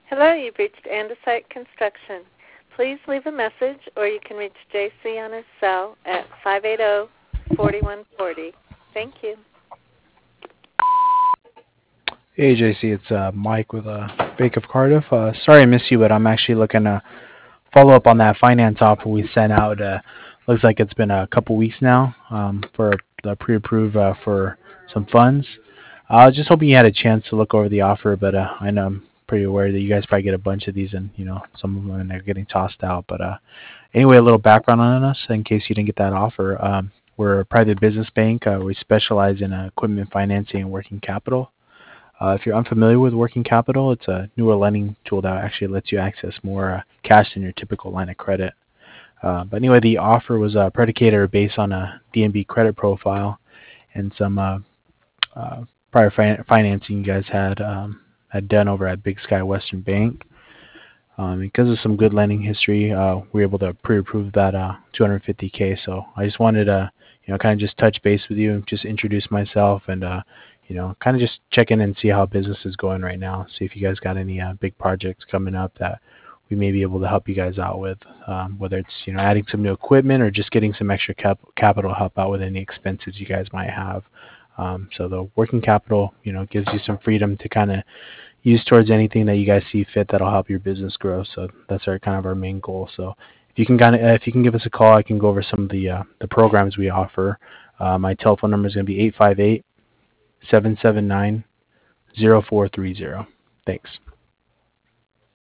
Hello, you've reached Andesite Construction. Please leave a message, or you can reach JC on his cell at 580-4140. Thank you. Hey JC, it's Mike with Bank of Cardiff. Sorry I missed you, but I'm actually looking to follow up on that finance offer we sent out. Looks like it's been a couple weeks now for the pre-approved for some funds. I was just hoping you had a chance to look over the offer, but I know I'm pretty aware that you guys probably get a bunch of these, and some of them are getting tossed out. But anyway, a little background on us in case you didn't get that offer. We're a private business bank. We specialize in equipment financing and working capital. If you're unfamiliar with working capital, it's a newer lending tool that actually lets you access more cash than your typical line of credit. But anyway, the offer was predicated or based on a DNB credit profile and some prior financing you guys had done over at Big Sky Western Bank. Because of some good lending history, we were able to pre-approve that $250K. So I just wanted to, kind of just touch base with you and just introduce myself and, kind of just check in and see how business is going right now. See if you guys got any big projects coming up that we may be able to help you guys out with, whether it's, adding some new equipment or just getting some extra capital to help out with any expenses you guys might have. So the working capital, gives you some freedom to kind of use towards anything that you guys see fit that'll help your business grow. So that's our main goal. So if you can give us a call, I can go over some of the programs we offer. My telephone number is going to be 858-779-0430. Thanks.